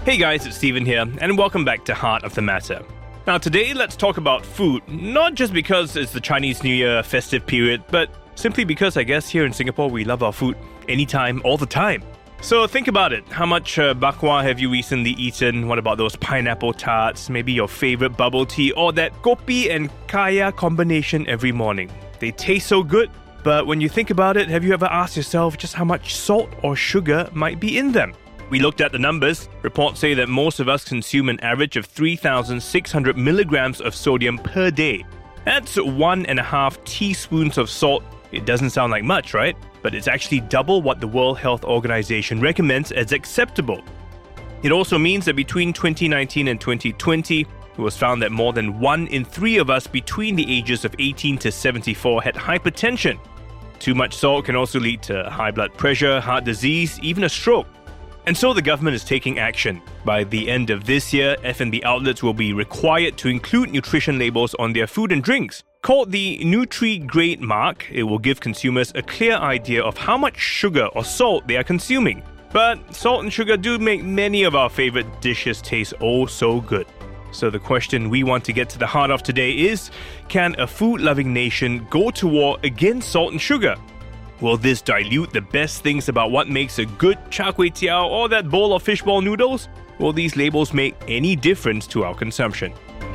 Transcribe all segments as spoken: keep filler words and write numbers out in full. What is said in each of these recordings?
Hey guys, it's Stephen here, and welcome back to Heart of the Matter. Now today, let's talk about food, not just because it's the Chinese New Year festive period, but simply because I guess here in Singapore we love our food anytime, all the time. So think about it. How much uh, bak kwa have you recently eaten? What about those pineapple tarts? Maybe your favorite bubble tea or that kopi and kaya combination every morning. They taste so good, but when you think about it, have you ever asked yourself just how much salt or sugar might be in them? We looked at the numbers. Reports say that most of us consume an average of three thousand six hundred milligrams of sodium per day. That's one and a half teaspoons of salt. It doesn't sound like much, right? But it's actually double what the World Health Organization recommends as acceptable. It also means that between twenty nineteen and twenty twenty, it was found that more than one in three of us between the ages of eighteen to seventy-four had hypertension. Too much salt can also lead to high blood pressure, heart disease, even a stroke. And so the government is taking action. By the end of this year, F and B outlets will be required to include nutrition labels on their food and drinks. Called the Nutri-Grade Mark, it will give consumers a clear idea of how much sugar or salt they are consuming. But salt and sugar do make many of our favorite dishes taste oh so good. So the question we want to get to the heart of today is, can a food-loving nation go to war against salt and sugar? Will this dilute the best things about what makes a good char kway teow or that bowl of fishball noodles? Will these labels make any difference to our consumption?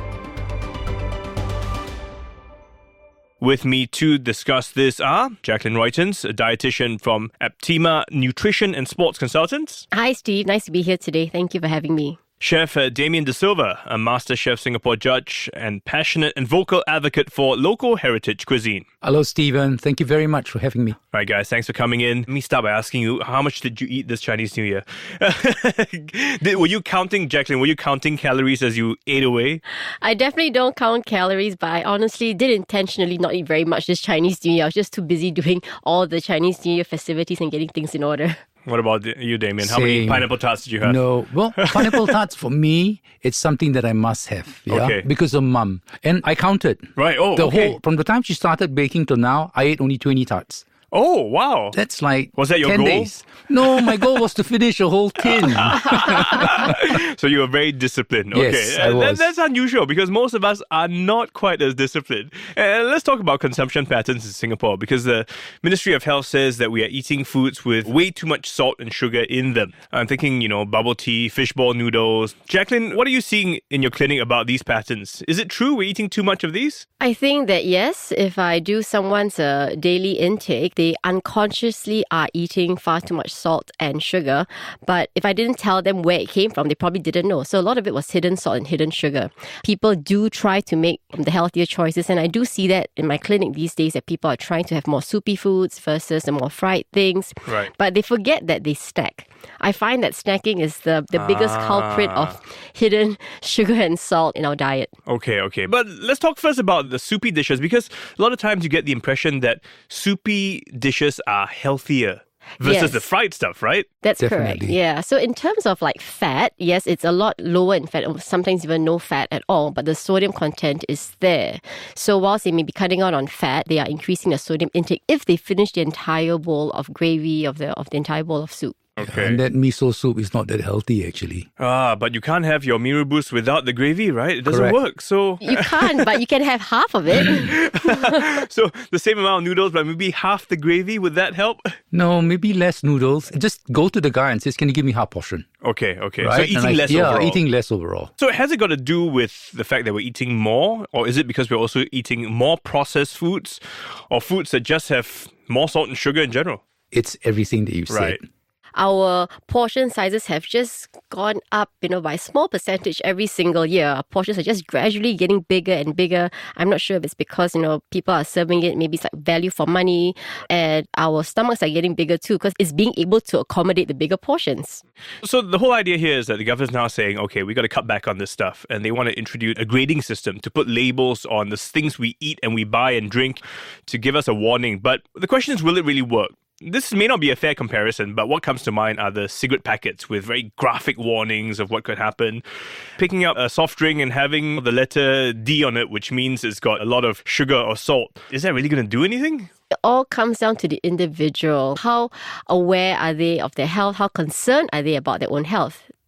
With me to discuss this are Jacqueline Roytons, a dietitian from Aptima Nutrition and Sports Consultants. Hi Steve, nice to be here today. Thank you for having me. Chef uh, Damien De Silva, a Master Chef Singapore judge and passionate and vocal advocate for local heritage cuisine. Hello, Stephen. Thank you very much for having me. All right, guys, thanks for coming in. Let me start by asking you, how much did you eat this Chinese New Year? did, were you counting, Jacqueline, were you counting calories as you ate away? I definitely don't count calories, but I honestly did intentionally not eat very much this Chinese New Year. I was just too busy doing all the Chinese New Year festivities and getting things in order. What about you, Damien? How Same. many pineapple tarts did you have? No. Well, pineapple tarts for me, it's something that I must have. Yeah? Okay. Because of mum. And I counted. Right. Oh, the okay. whole, from the time she started baking till now, I ate only twenty tarts. Oh, wow. That's like Was that your ten goal? days. No, my goal was to finish a whole tin. So you were very disciplined. Okay. Yes, I Uh, that- was. that's unusual because most of us are not quite as disciplined. And let's talk about consumption patterns in Singapore because the Ministry of Health says that we are eating foods with way too much salt and sugar in them. I'm thinking, you know, bubble tea, fishball noodles. Jacqueline, what are you seeing in your clinic about these patterns? Is it true we're eating too much of these? I think that yes, if I do someone's uh, daily intake, they unconsciously are eating far too much salt and sugar. But if I didn't tell them where it came from, they probably didn't know. So a lot of it was hidden salt and hidden sugar. People do try to make the healthier choices. And I do see that in my clinic these days that people are trying to have more soupy foods versus the more fried things. Right. But they forget that they snack. I find that snacking is the, the biggest Ah. culprit of hidden sugar and salt in our diet. Okay, okay. But let's talk first about the soupy dishes because a lot of times you get the impression that soupy dishes are healthier versus Yes. the fried stuff, right? That's correct. Definitely. Yeah. So in terms of like fat, yes, it's a lot lower in fat, or sometimes even no fat at all, but the sodium content is there. So whilst they may be cutting out on fat, they are increasing the sodium intake if they finish the entire bowl of gravy, of the of the entire bowl of soup. Okay. And that miso soup is not that healthy, actually. Ah, but you can't have your mee rebus without the gravy, right? It doesn't Correct. work. So, You can't, but you can have half of it. so the same amount of noodles, but maybe half the gravy. Would that help? No, maybe less noodles. Just go to the guy and says, can you give me half portion? Okay, okay. Right? So And eating I- less yeah, overall. eating less overall. So has it got to do with the fact that we're eating more, or is it because we're also eating more processed foods, or foods that just have more salt and sugar in general? It's everything that you Right. said. Our portion sizes have just gone up, you know, by a small percentage every single year. Our portions are just gradually getting bigger and bigger. I'm not sure if it's because, you know, people are serving it, maybe it's like value for money, and our stomachs are getting bigger too because it's being able to accommodate the bigger portions. So the whole idea here is that the government's now saying, okay, we got to cut back on this stuff. And they want to introduce a grading system to put labels on the things we eat and we buy and drink to give us a warning. But the question is, will it really work? This may not be a fair comparison, but what comes to mind are the cigarette packets with very graphic warnings of what could happen. Picking up a soft drink and having the letter D on it, which means it's got a lot of sugar or salt. Is that really going to do anything? It all comes down to the individual. How aware are they of their health? How concerned are they about their own health? If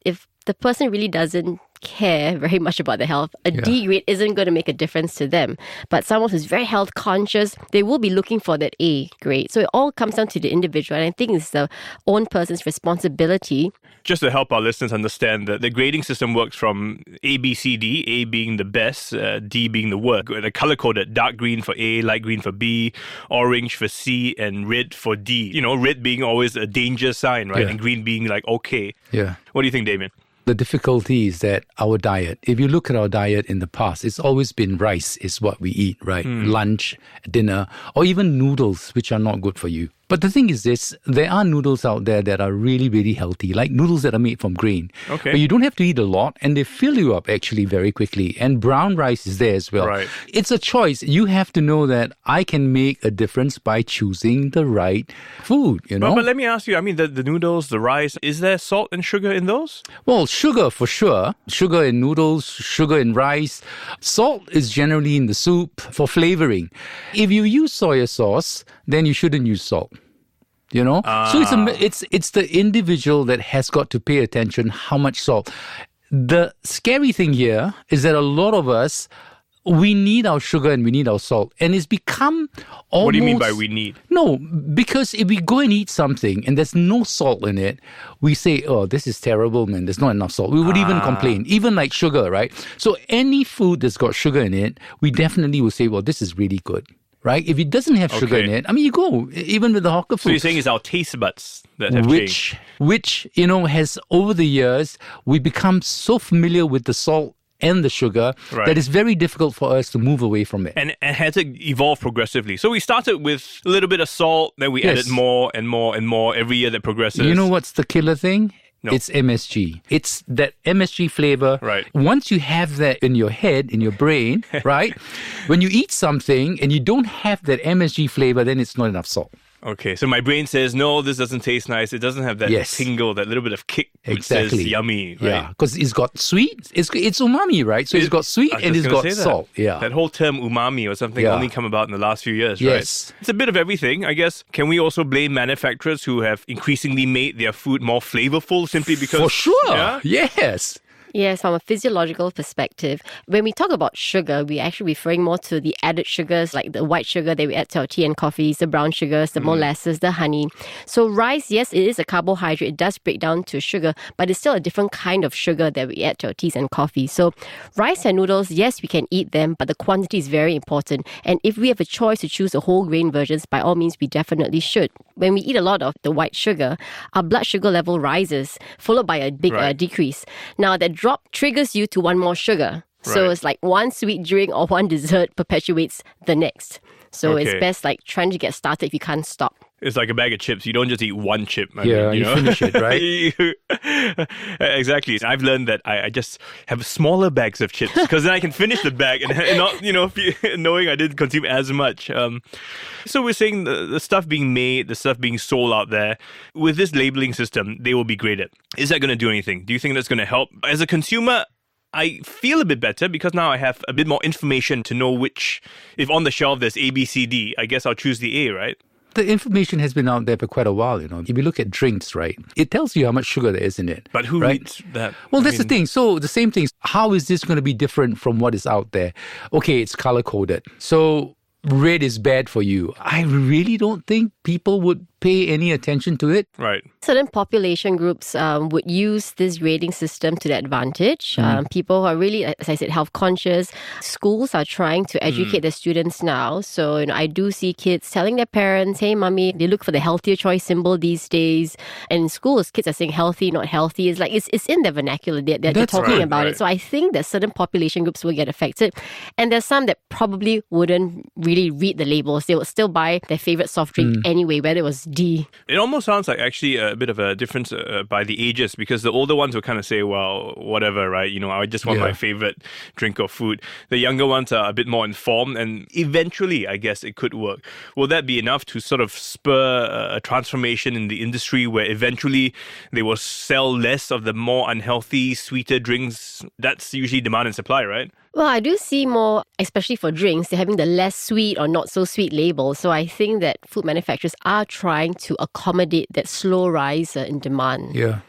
the person really doesn't care very much about their health, a Yeah. D grade isn't going to make a difference to them. But someone who's very health conscious, they will be looking for that A grade. So it all comes down to the individual. And I think it's the own person's responsibility. Just to help our listeners understand that the grading system works from A, B, C, D, A being the best, uh, D being the worst. The color-coded dark green for A, light green for B, orange for C, and red for D. You know, red being always a danger sign, right? Yeah. And green being like, okay. Yeah. What do you think, Damien? The difficulty is that our diet, if you look at our diet in the past, it's always been rice is what we eat, right? Lunch, dinner, or even noodles, which are not good for you. But the thing is this, there are noodles out there that are really, really healthy, like noodles that are made from grain. Okay. But you don't have to eat a lot, and they fill you up actually very quickly. And brown rice is there as well. Right. It's a choice. You have to know that I can make a difference by choosing the right food, you know? But, but let me ask you, I mean, the, the noodles, the rice, is there salt and sugar in those? Well, sugar for sure. Sugar in noodles, sugar in rice. Salt is generally in the soup for flavoring. If you use soy sauce, then you shouldn't use salt. You know? So it's a, it's it's the individual that has got to pay attention how much salt. The scary thing here is that a lot of us, we need our sugar and we need our salt. And it's become almost... What do you mean by we need? No, because if we go and eat something and there's no salt in it, we say, oh, this is terrible, man. There's not enough salt. We would even complain, even like sugar, right? So any food that's got sugar in it, we definitely will say, well, this is really good, right? If it doesn't have sugar Okay. in it, I mean, you go, even with the hawker food. So you're saying it's our taste buds that have changed? which, which, you know, has over the years, we become so familiar with the salt and the sugar Right. that it's very difficult for us to move away from it. And, and has it evolved progressively? So we started with a little bit of salt, then we Yes. added more and more and more every year that progresses. You know what's the killer thing? No. It's M S G. It's that M S G flavor. Right. Once you have that in your head, in your brain, right? When you eat something and you don't have that M S G flavor, then it's not enough salt. Okay, so my brain says, no, this doesn't taste nice. It doesn't have that Yes. tingle, that little bit of kick which Exactly. says yummy, right? Yeah, because it's got sweet. It's it's umami, right? So it's It- got sweet I was and just it's gonna got say that. salt. Yeah. That whole term umami or something Yeah. only come about in the last few years, Yes. right? It's a bit of everything, I guess. Can we also blame manufacturers who have increasingly made their food more flavorful simply because... For sure. Yeah? Yes. Yes, from a physiological perspective, when we talk about sugar, we're actually referring more to the added sugars like the white sugar that we add to our tea and coffees, the brown sugars, the molasses, the honey. So rice, yes, it is a carbohydrate. It does break down to sugar, but it's still a different kind of sugar that we add to our teas and coffee. So rice and noodles, yes, we can eat them, but the quantity is very important. And if we have a choice to choose the whole grain versions, by all means, we definitely should. When we eat a lot of the white sugar, our blood sugar level rises, followed by a big uh, Right. decrease. Now, that drop triggers you to want more sugar. So Right. it's like one sweet drink or one dessert perpetuates the next. So Okay. it's best like trying to get started if you can't stop. It's like a bag of chips. You don't just eat one chip. I Yeah, mean, you, you know? finish it, right? Exactly. I've learned that I, I just have smaller bags of chips because then I can finish the bag and, and not, you know, fe- knowing I didn't consume as much. Um, so we're saying the, the stuff being made, the stuff being sold out there, with this labeling system, they will be graded. Is that going to do anything? Do you think that's going to help? As a consumer, I feel a bit better because now I have a bit more information to know which, if on the shelf there's A, B, C, D, I guess I'll choose the A, right? The information has been out there for quite a while, you know. If you look at drinks, right, it tells you how much sugar there is in it. But who right? reads that? Well, I that's mean, the thing. So the same thing. How is this going to be different from what is out there? Okay, it's color coded. So red is bad for you. I really don't think people would pay any attention to it. Right. Certain population groups um, would use this grading system to their advantage. Um, people who are really, as I said, health conscious. Schools are trying to educate their students now. So you know, I do see kids telling their parents, hey, mommy, they look for the healthier choice symbol these days. And in schools, kids are saying healthy, not healthy. It's like, it's, it's in their vernacular. They're, they're, they're That's talking right, about right. it. So I think that certain population groups will get affected. And there's some that probably wouldn't really read the labels. They would still buy their favorite soft drink anyway, whether it was D. It almost sounds like actually a bit of a difference uh, by the ages because the older ones will kind of say, well, whatever, right? You know, I just want Yeah. my favorite drink or food. The younger ones are a bit more informed and eventually, I guess, it could work. Will that be enough to sort of spur a transformation in the industry where eventually they will sell less of the more unhealthy, sweeter drinks? That's usually demand and supply, right? Well, I do see more, especially for drinks, they're having the less sweet or not so sweet label. So I think that food manufacturers are trying to accommodate that slow rise uh, in demand. Yeah.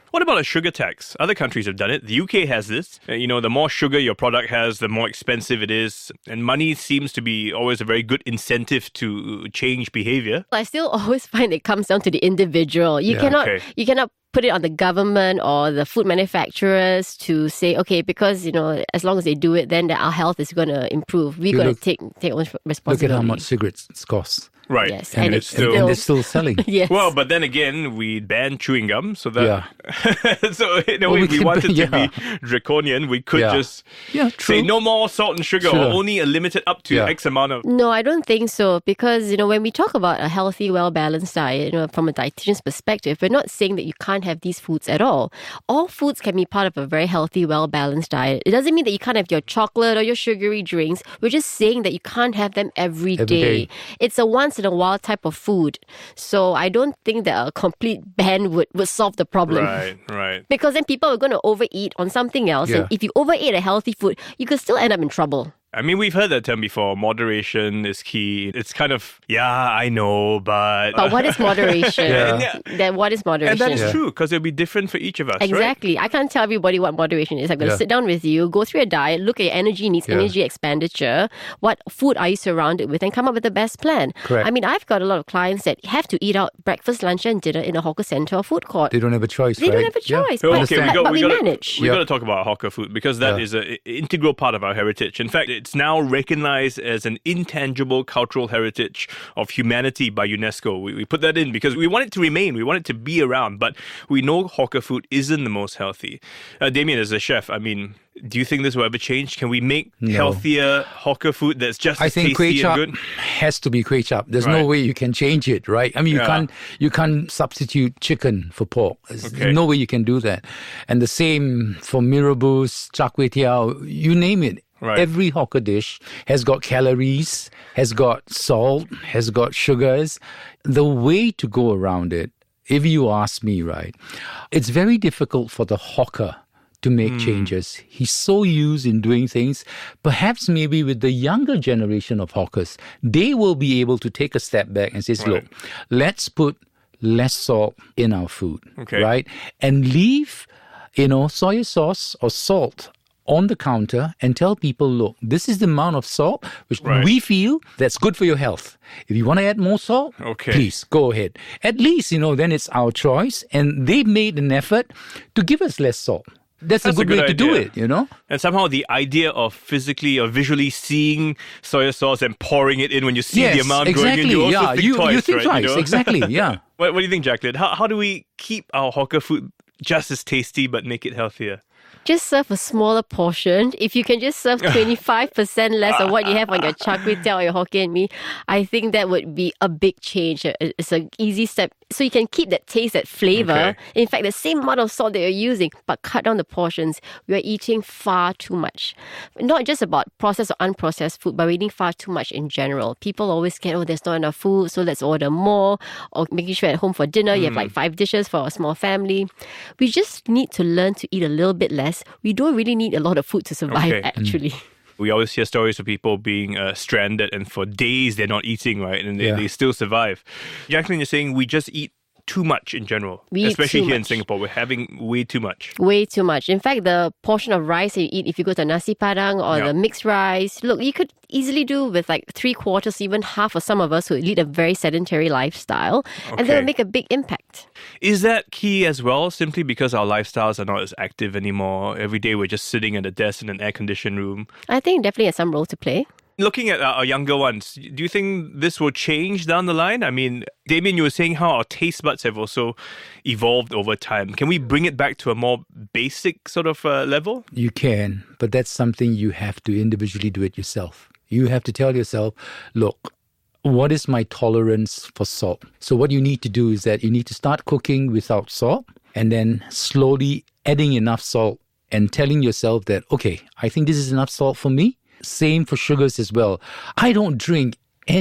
What about a sugar tax? Other countries have done it. The U K has this. Uh, You know, the more sugar your product has, the more expensive it is. And money seems to be always a very good incentive to change behavior. I still always find it comes down to the individual. You Yeah, cannot okay. you cannot put it on the government or the food manufacturers to say, okay, because, you know, as long as they do it, then our health is going to improve. We're You going look- to take take Look responsibility. at how much cigarettes it costs. Right. Yes, And, and it's, it's and, still- they're still selling. Yes. Well, but then again, we banned chewing gum, so that Yeah. so in a Well, way, we we could- wanted yeah. to be draconian. We could Yeah. just Yeah, say true. no more salt and sugar, Sure. or only a limited up to Yeah. X amount of. No, I don't think so. Because, you know, when we talk about a healthy, well-balanced diet, you know, from a dietitian's perspective, we're not saying that you can't have these foods at all. All foods can be part of a very healthy, well-balanced diet. It doesn't mean that you can't have your chocolate or your sugary drinks. We're just saying that you can't have them every Every day. day. It's a once-in-a-while type of food. So I don't think that a complete ban would, would solve the problem. Right, right. Because then people are going to overeat on something else. Yeah. And if you overeat a healthy food, you could still end up in trouble. I mean, we've heard that term before. Moderation is key. It's kind of, yeah, I know, but. But what is moderation? Yeah. Then what is moderation? And that is Yeah. true, because it'll be different for each of us, right? Exactly. I can't tell everybody what moderation is. I'm going to Yeah. sit down with you, go through your diet, look at your energy needs, Yeah. energy expenditure, what food are you surrounded with, and come up with the best plan. Correct. I mean, I've got a lot of clients that have to eat out breakfast, lunch, and dinner in a hawker center or food court. They don't have a choice, They right? don't have a Yeah. choice. So, But, okay, we but, got, but we, we got manage. we Yeah. got to talk about hawker food because that Yeah. is an integral part of our heritage. In fact, it's now recognized as an intangible cultural heritage of humanity by UNESCO. We, we put that in because we want it to remain, we want it to be around, but we know hawker food isn't the most healthy. Uh, Damien, as a chef, I mean, do you think this will ever change? Can we make No. healthier hawker food that's just I as think kway tasty chap and good? has to be kway chap. There's Right. no way you can change it, right? I mean, you Yeah. can't you can't substitute chicken for pork. There's Okay. no way you can do that. And the same for mee rebus, char kway teow, you name it. Right. Every hawker dish has got calories, has got salt, has got sugars. The way to go around it, if you ask me, right, it's very difficult for the hawker to make changes. He's so used in doing things. Perhaps maybe with the younger generation of hawkers, they will be able to take a step back and say, Right. look, let's put less salt in our food, Okay. right? And leave, you know, soy sauce or salt on the counter and tell people, look, this is the amount of salt which Right. we feel that's good for your health. If you want to add more salt, Okay. please go ahead. At least, you know, then it's our choice. And they've made an effort to give us less salt. That's, That's a a good, good way to do idea. it, you know? And somehow the idea of physically or visually seeing soy sauce and pouring it in when you see the amount exactly. going in, you also yeah, think you, twice, you think right? twice. You know? Exactly, yeah. What, what do you think, Jacqueline? How, how do we keep our hawker food just as tasty but make it healthier? Just serve a smaller portion. If you can just serve twenty-five percent less of what you have on your char kway teow or your Hokkien mee, I think that would be a big change. It's an easy step. So you can keep that taste, that flavor. Okay. In fact, the same amount of salt that you're using, but cut down the portions. We are eating far too much. Not just about processed or unprocessed food, but we're eating far too much in general. People always get, oh, there's not enough food, so let's order more. Or making sure at home for dinner, you have like five dishes for a small family. We just need to learn to eat a little bit less. We don't really need a lot of food to survive, Okay. actually. We always hear stories of people being uh, stranded and for days they're not eating, right? And they, Yeah. they still survive. Jacqueline, you're saying we just eat too much in general, We eat especially too here in much. Singapore. We're having way too much. Way too much. In fact, the portion of rice that you eat, if you go to nasi padang or Yeah. the mixed rice, look, you could easily do with like three quarters, even half of some of us who lead a very sedentary lifestyle, and that Okay. will make a big impact. Is that key as well, simply because our lifestyles are not as active anymore? Every day we're just sitting at a desk in an air-conditioned room. I think it definitely has some role to play. Looking at our younger ones, do you think this will change down the line? I mean, Damien, you were saying how our taste buds have also evolved over time. Can we bring it back to a more basic sort of uh, level? You can, but that's something you have to individually do it yourself. You have to tell yourself, look, what is my tolerance for salt? So what you need to do is that you need to start cooking without salt and then slowly adding enough salt and telling yourself that, okay, I think this is enough salt for me. Same for sugars as well. I don't drink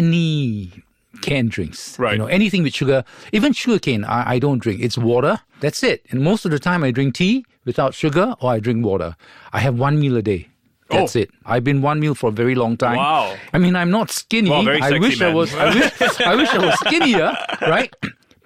any canned drinks. Right. You know, anything with sugar, even sugar cane, I, I don't drink. It's water. That's it. And most of the time I drink tea without sugar or I drink water. I have one meal a day. That's Oh. it. I've been one meal for a very long time. Wow. I mean, I'm not skinny. Wow, very I sexy wish I man. was. I wish, I wish I was skinnier, right?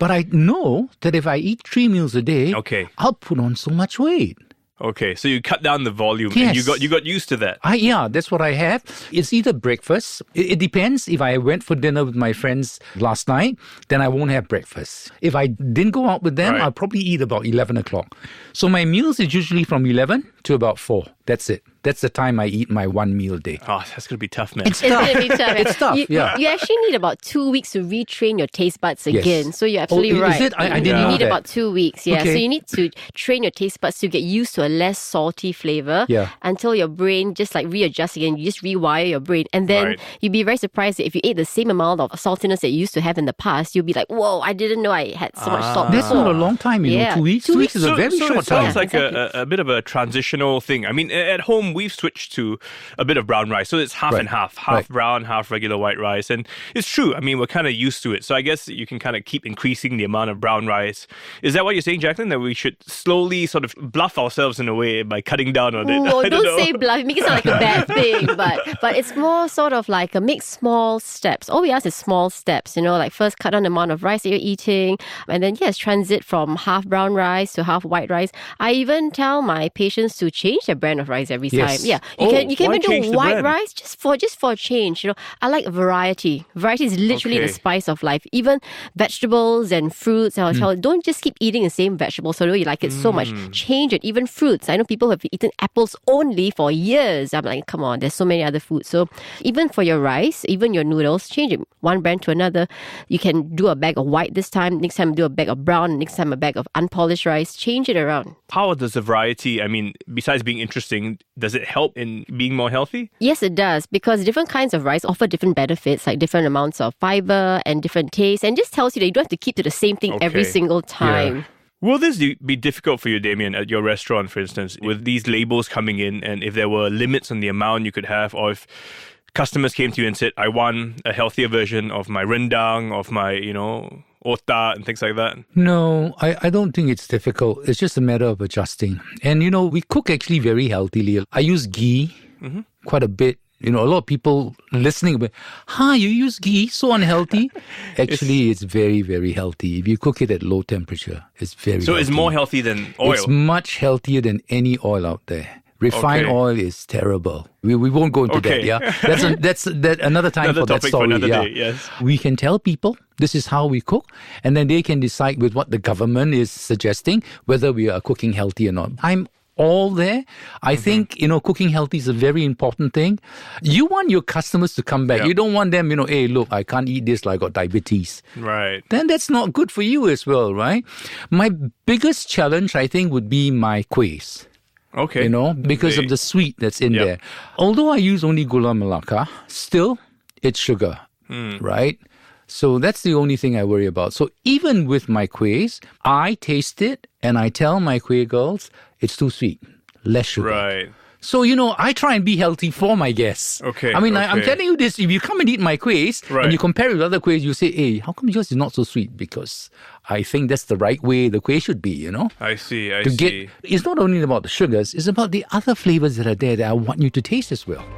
But I know that if I eat three meals a day, Okay. I'll put on so much weight. Okay, so you cut down the volume and Yes. you got you got used to that. I, yeah, that's what I have. It's either breakfast. It, it depends. If I went for dinner with my friends last night, then I won't have breakfast. If I didn't go out with them, Right. I'll probably eat about eleven o'clock. So my meals is usually from eleven to about four. That's it. That's the time I eat my one meal a day. Oh, that's going to be tough, man. It's It's tough. going to be tough. It's tough, You, yeah. you actually need about two weeks to retrain your taste buds Yes. again. So you're absolutely Oh, is right. it? I- I didn't you know need that. about two weeks, yeah. Okay. So you need to train your taste buds to get used to a less salty flavor Yeah. until your brain just like readjusts again. You just rewire your brain. And then Right. you'd be very surprised that if you ate the same amount of saltiness that you used to have in the past, you'll be like, whoa, I didn't know I had so much salt That's before. not a long time, you Yeah. know. Two weeks. Two Two weeks is so, a very so short it sounds time. like Exactly. a, a, a bit of a transitional thing. I mean, a- at home, we've switched to a bit of brown rice. So it's half Right. and half, half Right. brown, half regular white rice. And it's true. I mean, we're kind of used to it. So I guess you can kind of keep increasing the amount of brown rice. Is that what you're saying, Jacqueline? That we should slowly sort of bluff ourselves in a way by cutting down on it? No, I don't, know. say bluff. Make it sound like a bad thing, but but it's more sort of like a make small steps. All we ask is small steps, you know, like first cut down the amount of rice that you're eating, and then yes, transit from half brown rice to half white rice. I even tell my patients to change their brand of rice every Yes. time. Yeah, you Oh, can you can why even change do the white brand? rice just for just for a change. You know, I like variety. Variety is literally Okay. the spice of life. Even vegetables and fruits. I'll tell don't just keep eating the same vegetables. Although you like it so much, change it. Even fruits. I know people have eaten apples only for years. I'm like, come on, there's so many other foods. So even for your rice, even your noodles, change it one brand to another. You can do a bag of white this time. Next time, do a bag of brown. Next time, a bag of unpolished rice. Change it around. How does the variety, I mean, besides being interesting, does it help in being more healthy? Yes, it does, because different kinds of rice offer different benefits, like different amounts of fiber and different taste, and just tells you that you don't have to keep to the same thing every Okay. single time. Yeah. Will this be difficult for you, Damien, at your restaurant, for instance, with these labels coming in, and if there were limits on the amount you could have, or if customers came to you and said, I want a healthier version of my rendang, of my, you know, otak and things like that? No, I, I don't think it's difficult. It's just a matter of adjusting. And, you know, we cook actually very healthily. I use ghee quite a bit. You know, a lot of people listening, but, huh, you use ghee? So unhealthy? Actually, it's very, very healthy. If you cook it at low temperature, it's very So healthy. it's more healthy than oil? It's much healthier than any oil out there. Refined Okay. oil is terrible. We, we won't go into Okay. that, yeah? That's a, that's that another time Another for that topic for story, another yeah. day, yes. We can tell people this is how we cook, and then they can decide with what the government is suggesting whether we are cooking healthy or not. I'm all there. I Mm-hmm. think, you know, cooking healthy is a very important thing. You want your customers to come back. Yeah. You don't want them, you know, hey, look, I can't eat this, like I got diabetes. Right. Then that's not good for you as well, right? My biggest challenge, I think, would be my kuehs. Okay. You know, because They- of the sweet that's in Yep. there. Although I use only gula melaka, still it's sugar, Hmm. right? So that's the only thing I worry about. So even with my kuehs, I taste it and I tell my kueh girls it's too sweet, less sugar. Right. So, you know, I try and be healthy for my guests. Okay, I mean, I, I'm okay. telling you this, if you come and eat my kuehs Right. and you compare it with other kuehs, you say, hey, how come yours is not so sweet? Because I think that's the right way the kueh should be, you know? I see, I to see. get it's not only about the sugars, it's about the other flavors that are there that I want you to taste as well.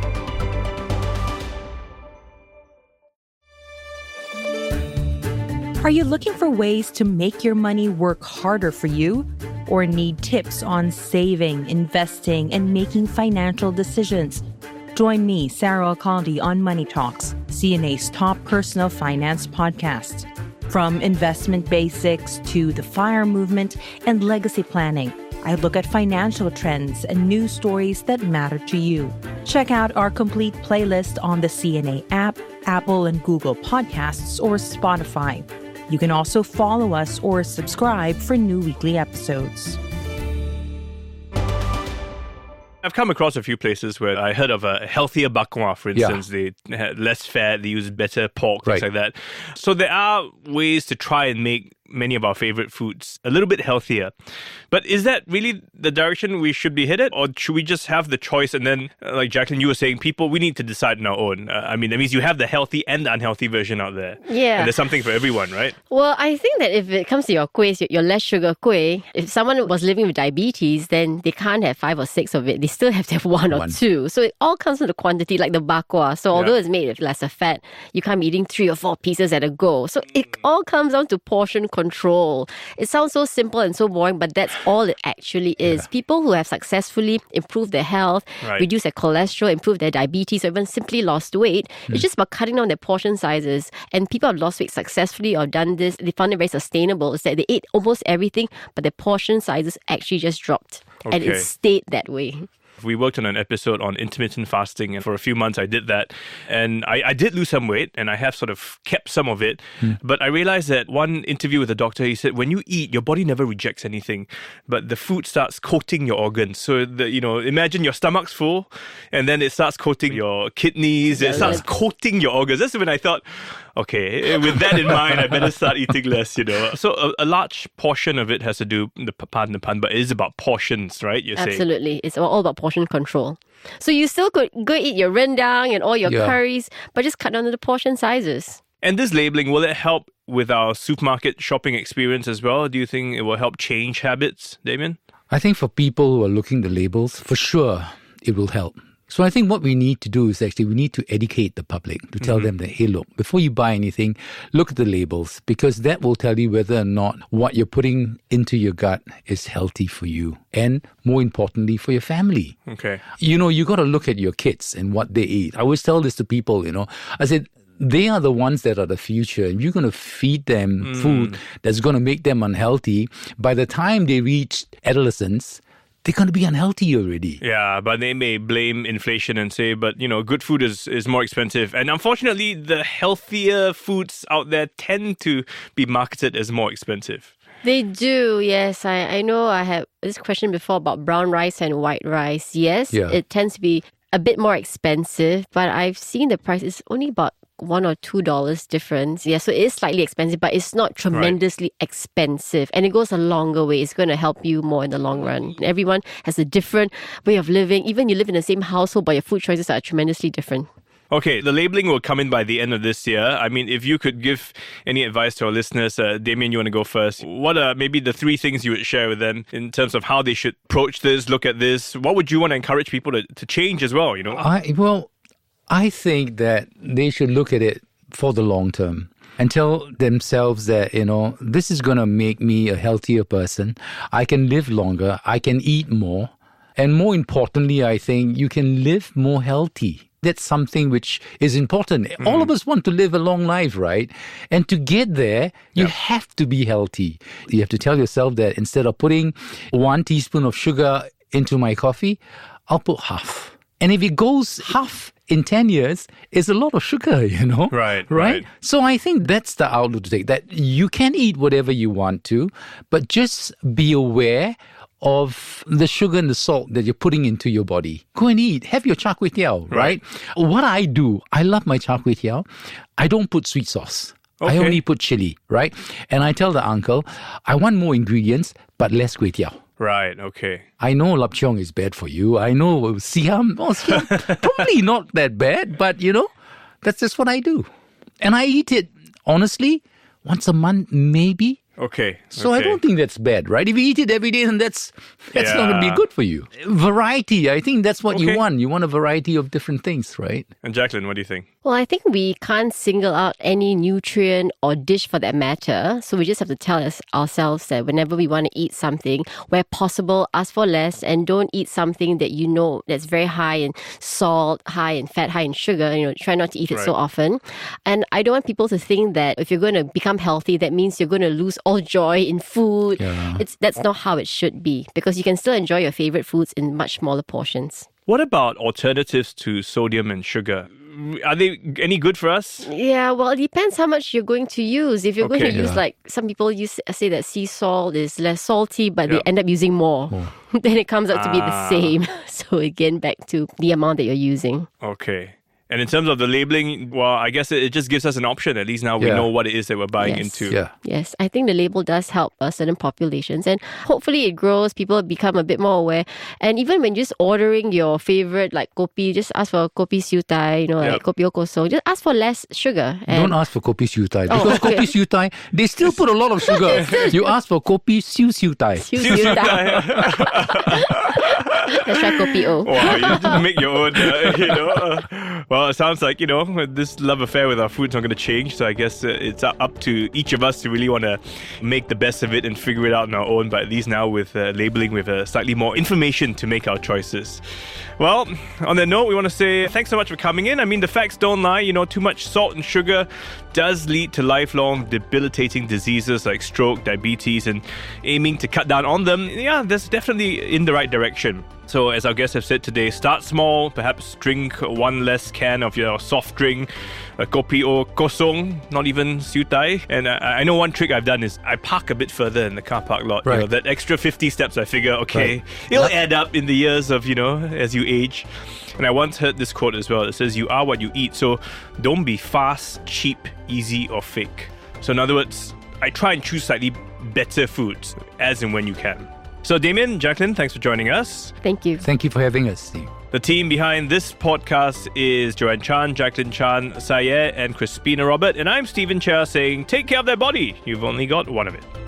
Are you looking for ways to make your money work harder for you? Or need tips on saving, investing, and making financial decisions? Join me, Sarah Alcalde, on Money Talks, C N A's top personal finance podcast. From investment basics to the FIRE movement and legacy planning, I look at financial trends and news stories that matter to you. Check out our complete playlist on the C N A app, Apple and Google Podcasts, or Spotify. You can also follow us or subscribe for new weekly episodes. I've come across a few places where I heard of a healthier bak kwa, for Yeah. instance. They had less fat, they use better pork, things Right. like that. So there are ways to try and make many of our favorite foods a little bit healthier. But is that really the direction we should be headed? Or should we just have the choice and then, uh, like Jacqueline, you were saying, people, we need to decide on our own? Uh, I mean, that means you have the healthy and the unhealthy version out there. Yeah. And there's something for everyone, right? Well, I think that if it comes to your kueh, your, your less sugar kueh, if someone was living with diabetes, then they can't have five or six of it. They still have to have one or One. two. So it all comes from the quantity, like the bak kwa. So although Yeah. it's made with lesser fat, you can't be eating three or four pieces at a go. So it all comes down to portion control. It sounds so simple and so boring, but that's all it actually is. People who have successfully improved their health, Right. reduced their cholesterol, improved their diabetes, or even simply lost weight, Hmm. it's just about cutting down their portion sizes. And people have lost weight successfully or done this. They found it very sustainable. Is that they ate almost everything, but their portion sizes actually just dropped. And Okay. it stayed that way. We worked on an episode on intermittent fasting, and for a few months I did that. And I, I did lose some weight, and I have sort of kept some of it. But I realized that one interview with the doctor, he said, when you eat, your body never rejects anything, but the food starts coating your organs. So, the, you know, imagine your stomach's full, and then it starts coating your kidneys, it starts coating your organs. That's when I thought, okay, with that in mind, I better start eating less, you know. So a, a large portion of it has to do, the pardon the pun, but it is about portions, right? You're saying. Absolutely. It's all about portion control. So you still could go eat your rendang and all your Yeah. curries, but just cut down to the portion sizes. And this labeling, will it help with our supermarket shopping experience as well? Do you think it will help change habits, Damien? I think for people who are looking at the labels, for sure, it will help. So I think what we need to do is actually we need to educate the public to tell them that, hey, look, before you buy anything, look at the labels, because that will tell you whether or not what you're putting into your gut is healthy for you and, more importantly, for your family. Okay. You know, you got to look at your kids and what they eat. I always tell this to people, you know, I said, they are the ones that are the future. If you're going to feed them food that's going to make them unhealthy, by the time they reach adolescence, they're going to be unhealthy already. Yeah, but they may blame inflation and say, but, you know, good food is, is more expensive. And unfortunately, the healthier foods out there tend to be marketed as more expensive. They do, yes. I, I know I had this question before about brown rice and white rice. Yes, Yeah. it tends to be a bit more expensive, but I've seen the price is only about one or two dollars difference. Yeah, so it is slightly expensive, but it's not tremendously expensive, and it goes a longer way. It's going to help you more in the long run. Everyone has a different way of living. Even you live in the same household, but your food choices are tremendously different. Okay, the labeling will come in by the end of this year. I mean, if you could give any advice to our listeners, uh, Damien, you want to go first. What are maybe the three things you would share with them in terms of how they should approach this, look at this? What would you want to encourage people to, to change as well, you know? I well, I think that they should look at it for the long term and tell themselves that, you know, this is going to make me a healthier person. I can live longer. I can eat more. And more importantly, I think you can live more healthy. That's something which is important. Mm. All of us want to live a long life, right? And to get there, you Yeah. have to be healthy. You have to tell yourself that instead of putting one teaspoon of sugar into my coffee, I'll put half. And if it goes half in ten years, it's a lot of sugar, you know? Right, right. right. So I think that's the outlook to take, that you can eat whatever you want to, but just be aware of the sugar and the salt that you're putting into your body. Go and eat. Have your char kway teow, right? What I do, I love my char kway teow. I don't put sweet sauce. I Okay. only put chili, right? And I tell the uncle, I want more ingredients, but less kway teow. Right, okay. I know lap cheong is bad for you. I know siam, oh, siam probably not that bad, but you know, that's just what I do. And I eat it, honestly, once a month, maybe. Okay. So I okay. don't think that's bad, right? If you eat it every day, then that's that's not going to be Yeah. good for you. Variety, I think that's what Okay. you want. You want a variety of different things, right? And Jacqueline, what do you think? Well, I think we can't single out any nutrient or dish for that matter. So we just have to tell us, ourselves that whenever we want to eat something, where possible, ask for less and don't eat something that you know that's very high in salt, high in fat, high in sugar. You know, try not to eat it so Right. often. And I don't want people to think that if you're going to become healthy, that means you're going to lose all joy in food. Yeah. It's that's not how it should be, because you can still enjoy your favorite foods in much smaller portions. What about alternatives to sodium and sugar? Are they any good for us? Yeah, well, it depends how much you're going to use. If you're going Okay. to use, Yeah. like, some people use say that sea salt is less salty, but Yeah. they end up using more. Then it comes out to be the Ah. same. So again, back to the amount that you're using. Okay. And in terms of the labeling, well, I guess it, it just gives us an option. At least now we Yeah. know what it is that we're buying Yes. into. Yeah. Yes, I think the label does help uh, certain populations, and hopefully it grows. People become a bit more aware. And even when just ordering your favorite like kopi, just ask for kopi siu tai, you know, like Yep. kopi o kosong. Just ask for less sugar. And Don't ask for kopi siu tai Oh, because okay. kopi siu tai they still put a lot of sugar. You ask for kopi siu siu tai. siu siu tai. Let's try kopi o. Wow, you just make your own, uh, you know. Uh, well, it sounds like, you know, this love affair with our food's not going to change. So I guess uh, it's up to each of us to really want to make the best of it and figure it out on our own. But at least now with uh, labeling, with uh, slightly more information to make our choices. Well, on that note, we want to say thanks so much for coming in. I mean, the facts don't lie. You know, too much salt and sugar does lead to lifelong debilitating diseases like stroke, diabetes, and aiming to cut down on them, yeah, that's definitely in the right direction. So as our guests have said today, start small, perhaps drink one less can of your soft drink, a kopi o kosong, not even siu tai. And I, I know one trick I've done is I park a bit further in the car park lot. You know, Right. that extra fifty steps, I figure, okay, Right. it'll add up in the years of, you know, as you age. And I once heard this quote as well. It says, you are what you eat, so don't be fast, cheap, easy, or fake. So in other words, I try and choose slightly better foods as and when you can. So Damien, Jacqueline, thanks for joining us. Thank you. Thank you for having us, Steve. The team behind this podcast is Joanne Chan, Jacqueline Chan, Sayed, and Crispina Robert. And I'm Stephen Chia saying, take care of that body. You've only got one of it.